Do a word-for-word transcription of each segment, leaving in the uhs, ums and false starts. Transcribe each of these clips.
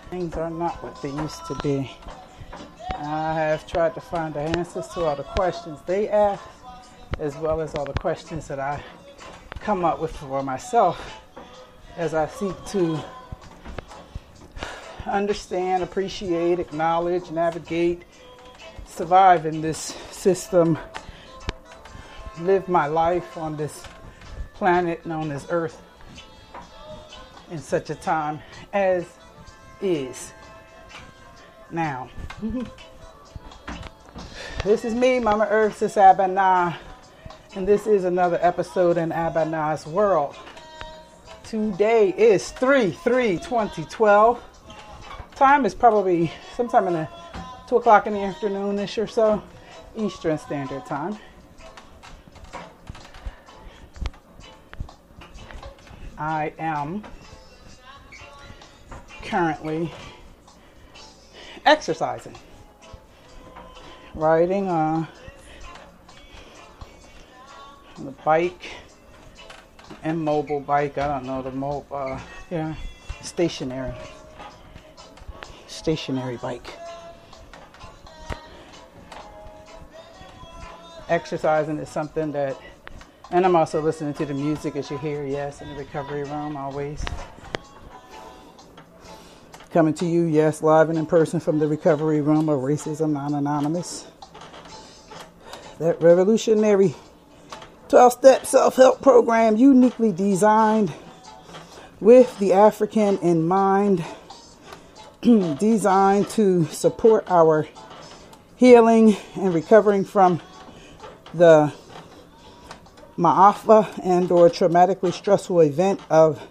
Things are not what they used to be. I have tried to find the answers to all the questions they ask, as well as all the questions that I come up with for myself as I seek to understand, appreciate, acknowledge, navigate, survive in this system, live my life on this planet known as Earth in such a time as is now. This is me, Mama Earth, Sis Abana, and this is another episode in Abana's World. Today is three three twenty twelve. Time is probably sometime in the two o'clock in the afternoon-ish or so, Eastern Standard Time. I am currently exercising, riding uh, on the bike, immobile bike. I don't know the mo uh, yeah, stationary, stationary bike. Exercising is something that, and I'm also listening to the music as you hear, yes, in the recovery room, always. Coming to you, yes, live and in person from the recovery room of Racism Non-Anonymous. That revolutionary twelve-step self-help program uniquely designed with the African in mind, designed to support our healing and recovering from the Ma'afa and or traumatically stressful event of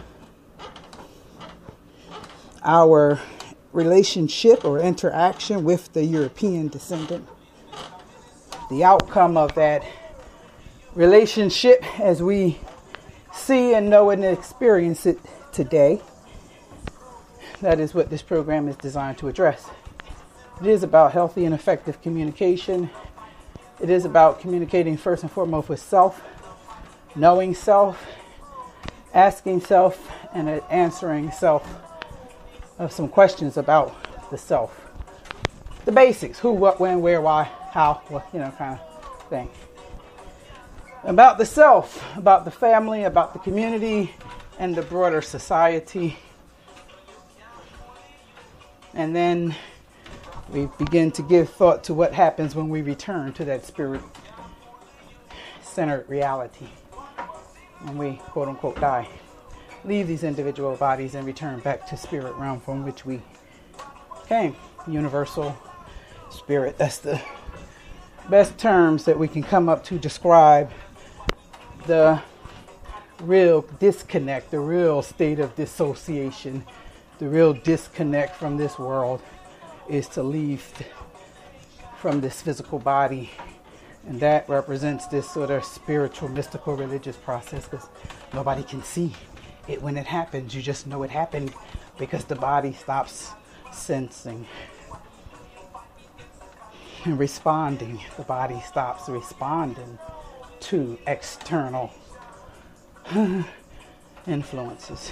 our relationship or interaction with the European descendant. The outcome of that relationship as we see and know and experience it today. That is what this program is designed to address. It is about healthy and effective communication. It is about communicating first and foremost with self, knowing self, asking self, and answering self of some questions about the self. The basics: who, what, when, where, why, how, what, you know, kind of thing. About the self, about the family, about the community, and the broader society. And then we begin to give thought to what happens when we return to that spirit-centered reality. When we, quote unquote, die. Leave these individual bodies and return back to spirit realm from which we came. Universal spirit. That's the best terms that we can come up to describe the real disconnect, the real state of dissociation, the real disconnect from this world is to leave from this physical body. And that represents this sort of spiritual, mystical, religious process, because nobody can see it when it happens. You just know it happened because the body stops sensing and responding. The body stops responding to external influences.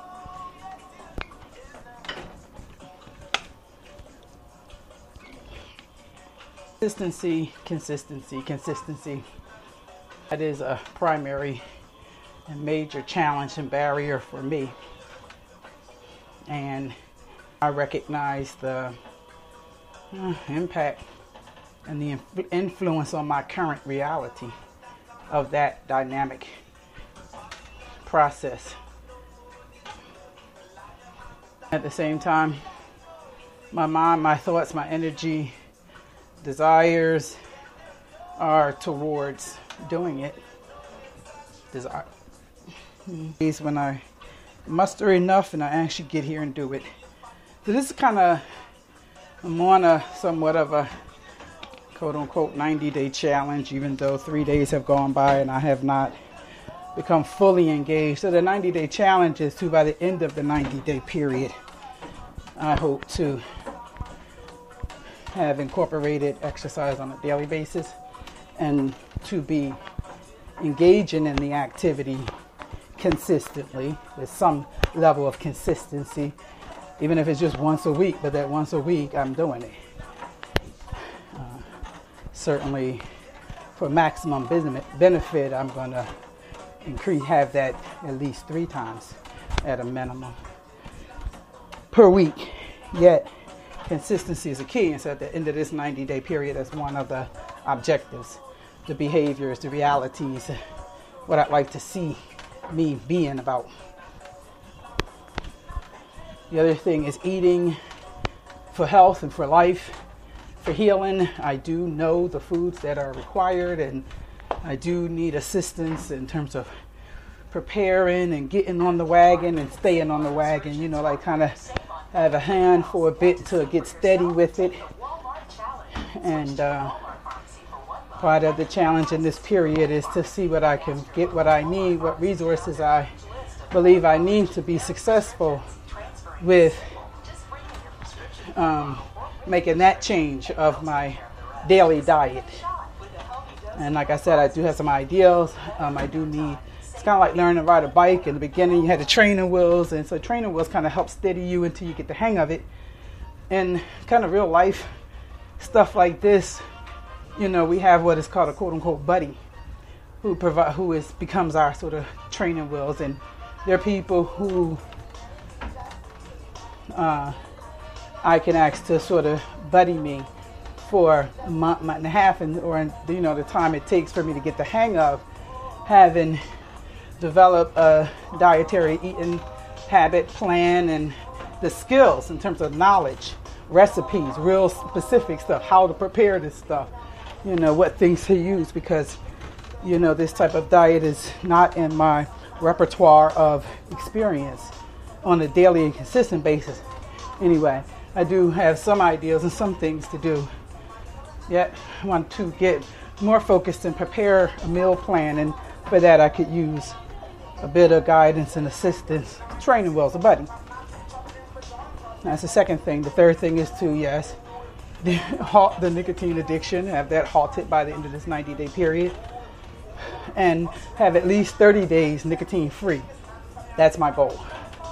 Consistency, consistency, consistency. That is a primary and major challenge and barrier for me. And I recognize the uh, impact and the inf- influence on my current reality of that dynamic process. At the same time, my mind, my thoughts, my energy, desires are towards doing it. Desire. Is when I muster enough and I actually get here and do it. So this is kind of, I'm on a somewhat of a quote unquote ninety day challenge, even though three days have gone by and I have not become fully engaged. So the ninety day challenge is to, by the end of the ninety day period, I hope to have incorporated exercise on a daily basis and to be engaging in the activity consistently with some level of consistency even if it's just once a week, but that once a week I'm doing it. Uh, certainly for maximum business benefit, I'm going to increase, have that at least three times at a minimum per week. Yet consistency is a key, and so at the end of this ninety day period, that's one of the objectives, the behaviors, the realities, what I'd like to see me being about. The other thing is eating for health and for life, for healing. I do know the foods that are required, and I do need assistance in terms of preparing and getting on the wagon and staying on the wagon, you know, like kind of have a hand for a bit to get steady with it. And uh, part of the challenge in this period is to see what I can get, what I need, what resources I believe I need to be successful with um, making that change of my daily diet. And like I said, I do have some ideals. Um, I do need, it's kind of like learning to ride a bike. In the beginning, you had the training wheels, and so training wheels kind of help steady you until you get the hang of it. And kind of real life stuff like this, you know, we have what is called a quote unquote buddy, who provide, who is becomes our sort of training wheels. And there are people who Uh, I can ask to sort of buddy me for a month, month and a half, and or you know the time it takes for me to get the hang of having developed a dietary eating habit plan and the skills in terms of knowledge, recipes, real specific stuff, how to prepare this stuff, you know, what things to use, because you know this type of diet is not in my repertoire of experience on a daily and consistent basis. Anyway, I do have some ideas and some things to do. Yet I want to get more focused and prepare a meal plan, and for that I could use a bit of guidance and assistance. Training wheels, a buddy. That's the second thing. The third thing is to, yes, halt the nicotine addiction, have that halted by the end of this ninety day period, and have at least thirty days nicotine free. That's my goal.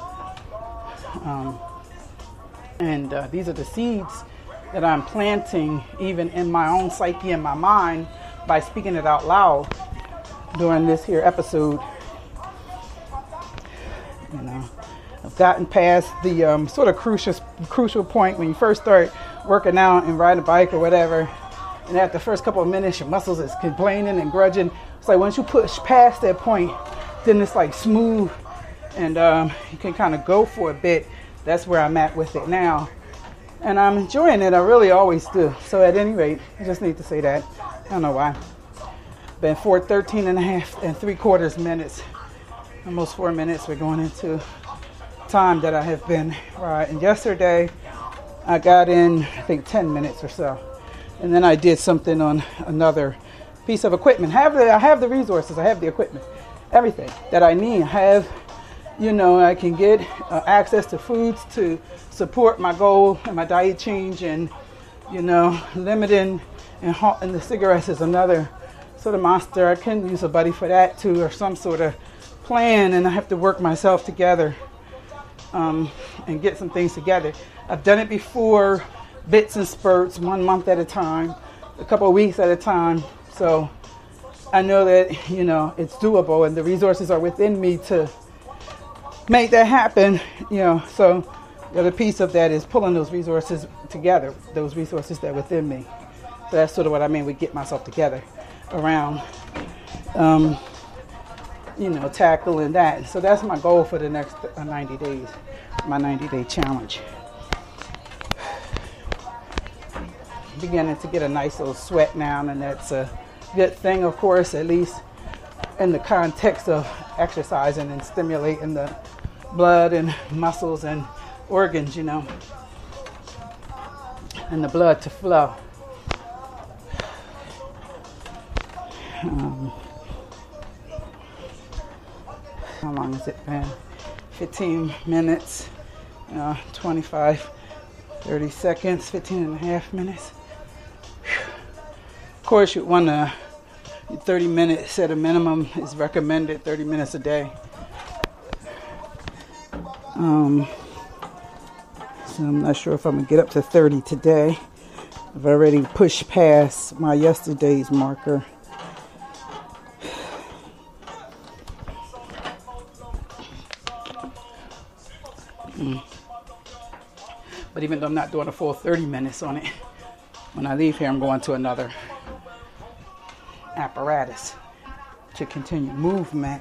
Um, and uh, these are the seeds that I'm planting even in my own psyche and my mind by speaking it out loud during this here episode. You know, I've gotten past the um, sort of crucial crucial point when you first start working out and riding a bike or whatever, and after the first couple of minutes your muscles is complaining and grudging. It's like once you push past that point, then it's like smooth, and um, you can kind of go for a bit. That's where I'm at with it now. And I'm enjoying it. I really always do. So at any rate, I just need to say that. I don't know why. Been for thirteen and a half and three quarters minutes. Almost four minutes. We're going into time that I have been riding. Yesterday, I got in, I think, ten minutes or so. And then I did something on another piece of equipment. Have the, I have the resources. I have the equipment. Everything that I need. I have, you know, I can get uh, access to foods to support my goal and my diet change, and, you know, limiting and halting the cigarettes is another sort of monster. I can use a buddy for that too, or some sort of plan, and I have to work myself together um, and get some things together. I've done it before, bits and spurts, one month at a time, a couple of weeks at a time. So I know that, you know, it's doable, and the resources are within me to make that happen, you know. So the other piece of that is pulling those resources together, those resources that are within me. So that's sort of what I mean with get myself together around, um, you know, tackling that. So that's my goal for the next uh, ninety days, my ninety day challenge. Beginning to get a nice little sweat now, and that's a good thing, of course, at least in the context of exercising and stimulating the blood and muscles and organs, you know, and the blood to flow. Um, how long has it been? fifteen minutes, uh, twenty-five, thirty seconds, fifteen and a half minutes. Whew. Of course, you want to, thirty minutes at a minimum is recommended, thirty minutes a day. Um, So I'm not sure if I'm going to get up to thirty today. I've already pushed past my yesterday's marker. Mm. But even though I'm not doing a full thirty minutes on it, when I leave here, I'm going to another apparatus to continue movement.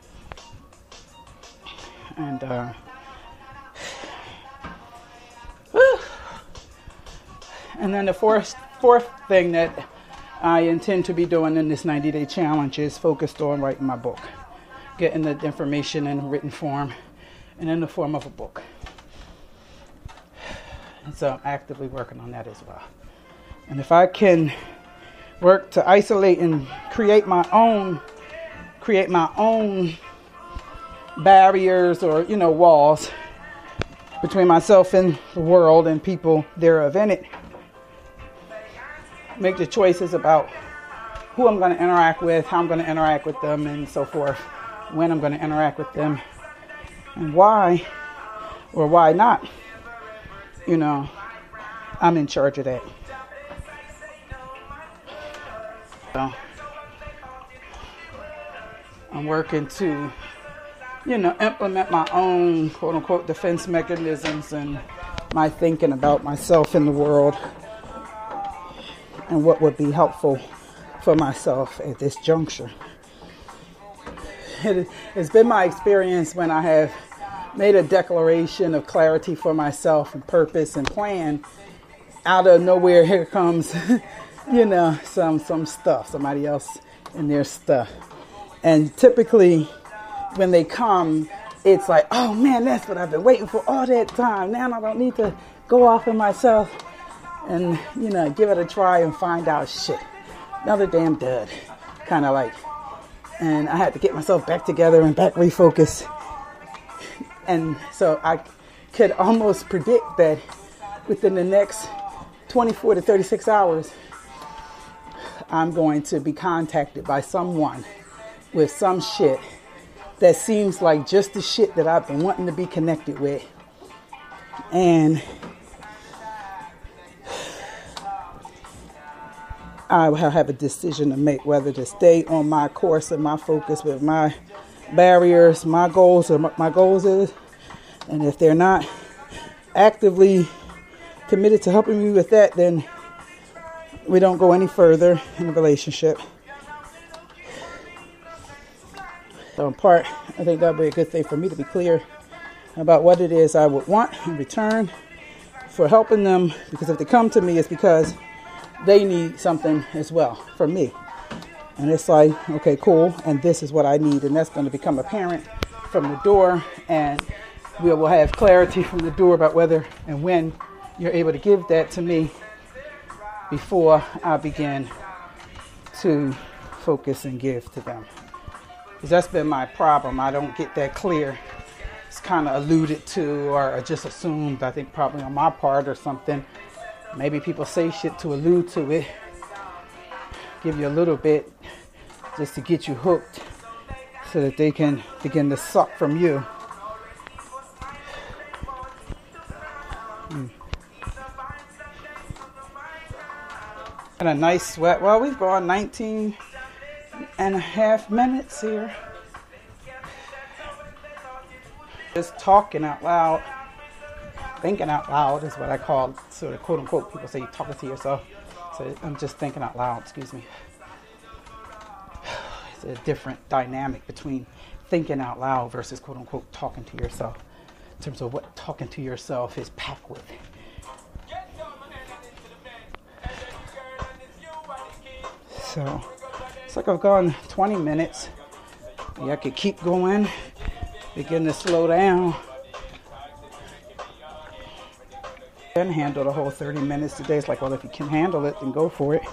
And, uh, and then the fourth, fourth thing that I intend to be doing in this ninety day challenge is focused on writing my book, getting the information in written form and in the form of a book. And so I'm actively working on that as well. And if I can work to isolate and create my own, create my own barriers or, you know, walls between myself and the world and people thereof in it, make the choices about who I'm going to interact with, how I'm going to interact with them, and so forth, when I'm going to interact with them, and why or why not. You know, I'm in charge of that. So I'm working to, you know, implement my own quote unquote defense mechanisms and my thinking about myself in the world and what would be helpful for myself at this juncture. It, it's been my experience when I have made a declaration of clarity for myself and purpose and plan, out of nowhere here comes, you know, some some stuff, somebody else and their stuff. And typically when they come, it's like, oh man, that's what I've been waiting for all that time. Now I don't need to go off in myself and, you know, give it a try and find out shit. Another damn dud, kind of like. And I had to get myself back together and back refocused. And so I could almost predict that within the next twenty-four to thirty-six hours, I'm going to be contacted by someone with some shit that seems like just the shit that I've been wanting to be connected with. And I will have a decision to make whether to stay on my course and my focus with my barriers, my goals, or my goals is. And if they're not actively committed to helping me with that, then we don't go any further in the relationship. So in part, I think that would be a good thing for me to be clear about what it is I would want in return for helping them. Because if they come to me, it's because they need something as well from me. And it's like, okay, cool. And this is what I need. And that's going to become apparent from the door. And we will have clarity from the door about whether and when you're able to give that to me before I begin to focus and give to them. Because that's been my problem. I don't get that clear. It's kind of alluded to or just assumed, I think probably on my part or something. Maybe people say shit to allude to it. Give you a little bit just to get you hooked so that they can begin to suck from you. Mm. And a nice sweat. Well, we've gone nineteen and a half minutes here. Just talking out loud. Thinking out loud is what I call sort of quote unquote. People say you're talking to yourself. So I'm just thinking out loud, excuse me. It's a different dynamic between thinking out loud versus quote unquote talking to yourself. In terms of what talking to yourself is packed with. So it's like I've gone twenty minutes. Maybe I could keep going, begin to slow down. Can handle the whole thirty minutes today. It's like, well, if you can handle it, then go for it.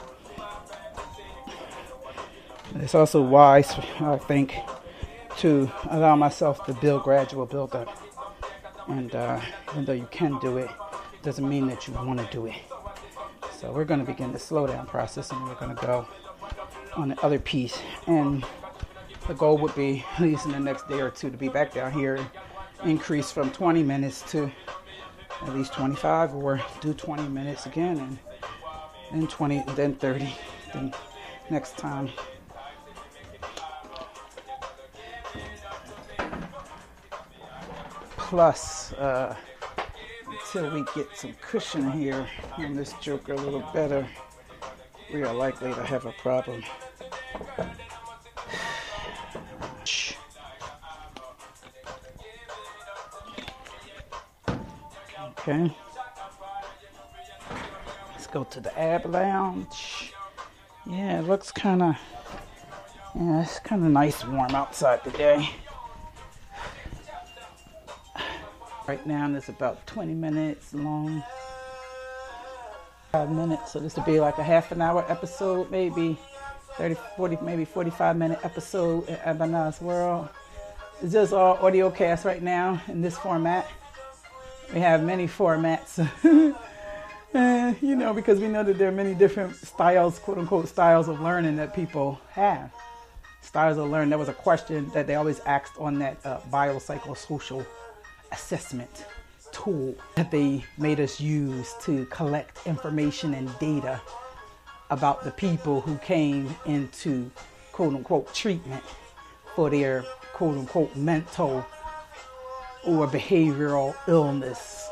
It's also wise, I think, to allow myself to build gradual build up. And uh, even though you can do it, doesn't mean that you want to do it. So we're going to begin the slow down process, and we're going to go on the other piece. And the goal would be, at least in the next day or two, to be back down here and increase from twenty minutes to at least twenty-five, or do twenty minutes again, and then twenty, then thirty, then next time. Plus, uh, until we get some cushion here on this joker a little better, we are likely to have a problem. Okay. Let's go to the Ab Lounge. Yeah, it looks kind of, yeah, it's kind of nice warm outside today. Right now, it's about twenty minutes long. Five minutes, so this would be like a half an hour episode, maybe thirty, forty, maybe forty-five minute episode in Abana's World. It's just all audio cast right now in this format. We have many formats, uh, you know, because we know that there are many different styles, quote unquote, styles of learning that people have. Styles of learning. That was a question that they always asked on that uh, biopsychosocial assessment tool that they made us use to collect information and data about the people who came into quote unquote treatment for their quote unquote mental or behavioral illness.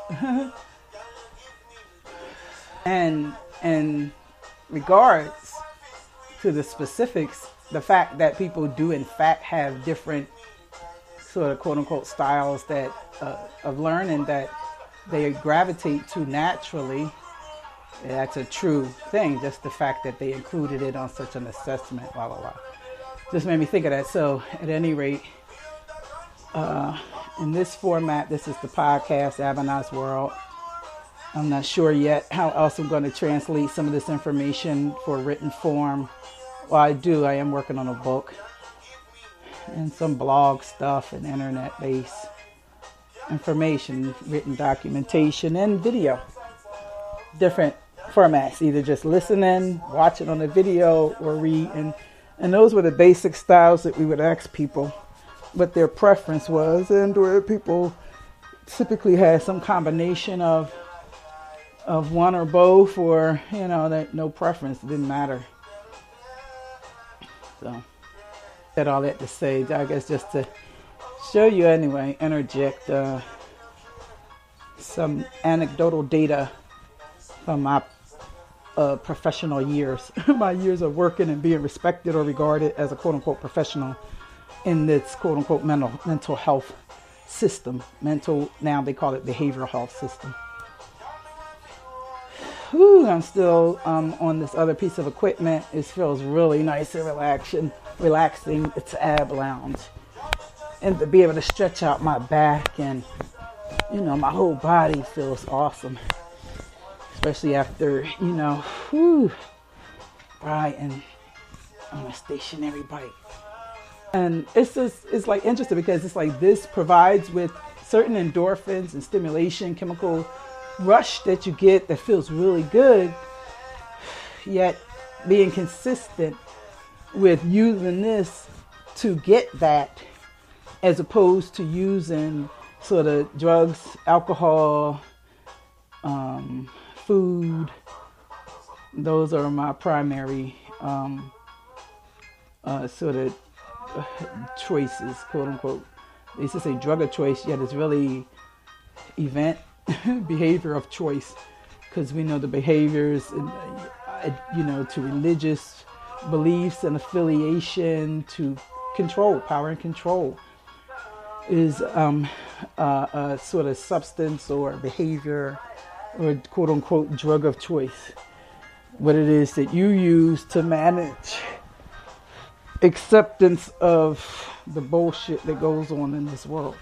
and in regards to the specifics, the fact that people do in fact have different sort of quote unquote styles that uh, of learning that they gravitate to naturally, that's a true thing. Just the fact that they included it on such an assessment, blah, blah, blah. Just made me think of that. So at any rate, uh, in this format, this is the podcast, Abana's World. I'm not sure yet how else I'm going to translate some of this information for written form. Well, I do. I am working on a book and some blog stuff and internet-based information, written documentation, and video. Different formats, either just listening, watching on the video, or read. And, and those were the basic styles that we would ask people what their preference was, and where people typically had some combination of of one or both, or you know, that no preference, it didn't matter. So said all that to say, I guess just to show you anyway, interject uh, some anecdotal data from my uh, professional years, my years of working and being respected or regarded as a quote unquote professional in this quote unquote mental mental health system. Mental, now they call it behavioral health system. Whew, I'm still um, on this other piece of equipment. It feels really nice and relaxing. Relaxing. It's Ab Lounge, and to be able to stretch out my back and you know my whole body feels awesome, especially after you know, whew, riding on a stationary bike. And it's just, it's like interesting because it's like this provides with certain endorphins and stimulation, chemical rush that you get that feels really good, yet being consistent with using this to get that as opposed to using sort of drugs, alcohol, um, food. Those are my primary um, uh, sort of choices, quote unquote. They used to say drug of choice, yet it's really event behavior of choice, because we know the behaviors, uh, you know, to religious beliefs and affiliation, to control, power and control, is um, uh, a sort of substance or behavior or quote unquote drug of choice. What it is that you use to manage acceptance of the bullshit that goes on in this world.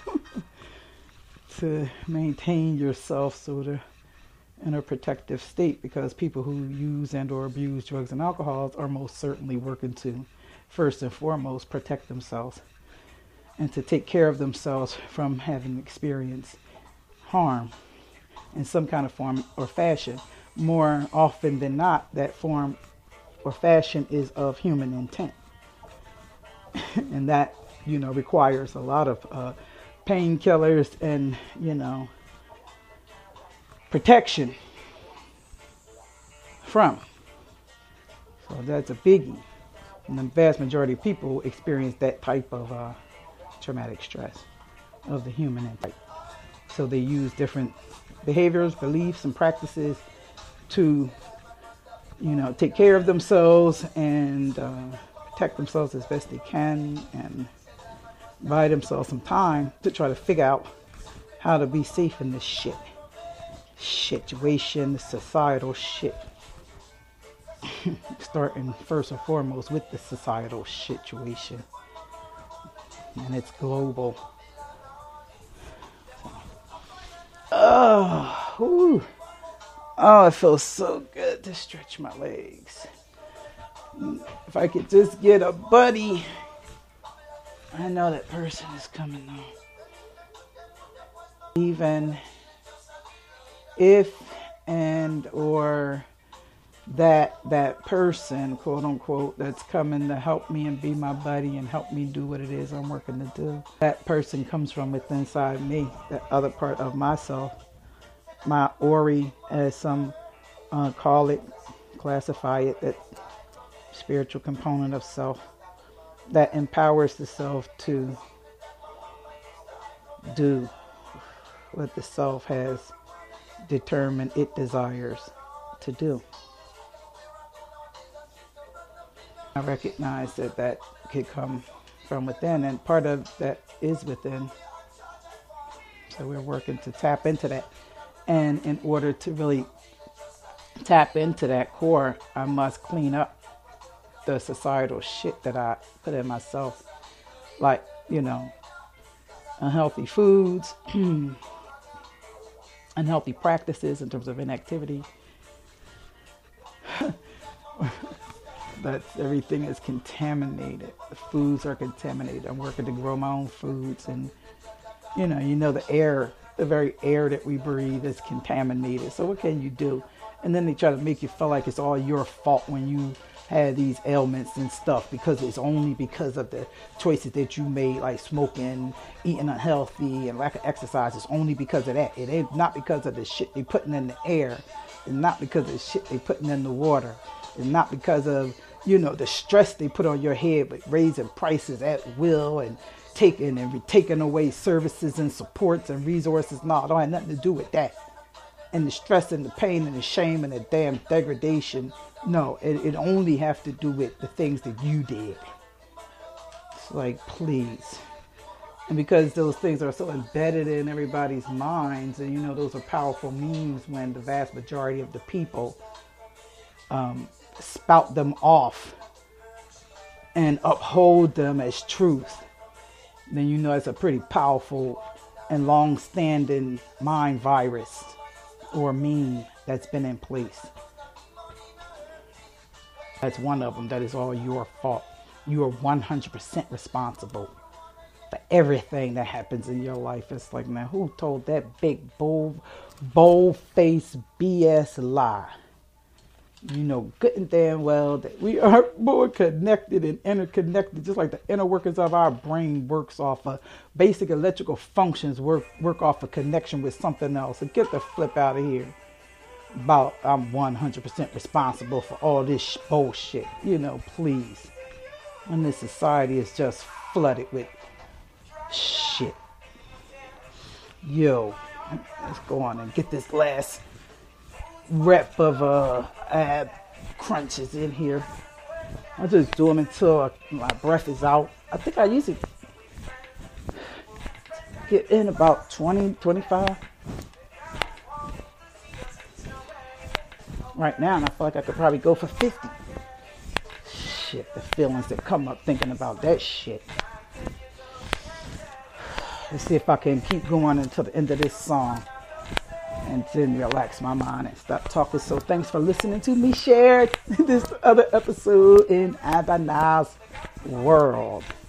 To maintain yourself sort of in a protective state, because people who use and or abuse drugs and alcohols are most certainly working to first and foremost protect themselves and to take care of themselves from having experienced harm in some kind of form or fashion. More often than not, that form or fashion is of human intent. And that, you know, requires a lot of uh, painkillers and, you know, protection from. So that's a biggie. And the vast majority of people experience that type of uh, traumatic stress of the human type. So they use different behaviors, beliefs, and practices to, you know, take care of themselves and uh, protect themselves as best they can, and buy themselves some time to try to figure out how to be safe in this shit situation, societal shit. Starting first and foremost with the societal situation, and it's global. Oh, whew. Oh, it feels so good to stretch my legs. If I could just get a buddy. I know that person is coming though. Even if and or that that person, quote unquote, that's coming to help me and be my buddy and help me do what it is I'm working to do, that person comes from within inside me, that other part of myself, my Ori, as some uh, call it, classify it, that spiritual component of self that empowers the self to do what the self has determined it desires to do. I recognize that that could come from within, and part of that is within. So we're working to tap into that. And in order to really tap into that core, I must clean up the societal shit that I put in myself. Like, you know, unhealthy foods, unhealthy practices in terms of inactivity. That everything is contaminated. The foods are contaminated. I'm working to grow my own foods, and you know, you know the air, the very air that we breathe is contaminated. So what can you do? And then they try to make you feel like it's all your fault when you have these ailments and stuff, because it's only because of the choices that you made, like smoking, eating unhealthy, and lack of exercise. It's only because of that. It ain't not because of the shit they putting in the air. It's not because of the shit they putting in the water. It's not because of, you know, the stress they put on your head with raising prices at will and taking and taking away services and supports and resources. No, it don't have nothing to do with that. And the stress and the pain and the shame and the damn degradation. No, it, it only have to do with the things that you did. It's like, please. And because those things are so embedded in everybody's minds, and you know, those are powerful memes when the vast majority of the people um, spout them off and uphold them as truth, then you know it's a pretty powerful and long-standing mind virus or meme that's been in place. That's one of them. That is all your fault. You are one hundred percent responsible for everything that happens in your life. It's like, man, who told that big, bold, bold-faced B S lie? You know good and damn well that we are more connected and interconnected, just like the inner workings of our brain works off of basic electrical functions, work work off a connection with something else. So get the flip out of here about I'm one hundred percent responsible for all this sh- bullshit. You know, please. And this society is just flooded with shit. Yo, let's go on and get this last rep of uh, ab crunches in here. I just do them until I, my breath is out. I think I usually get in about twenty, twenty-five. Right now, and I feel like I could probably go for fifty. Shit, the feelings that come up thinking about that shit. Let's see if I can keep going until the end of this song, and then relax my mind and stop talking. So thanks for listening to me share this other episode in Adonai's World.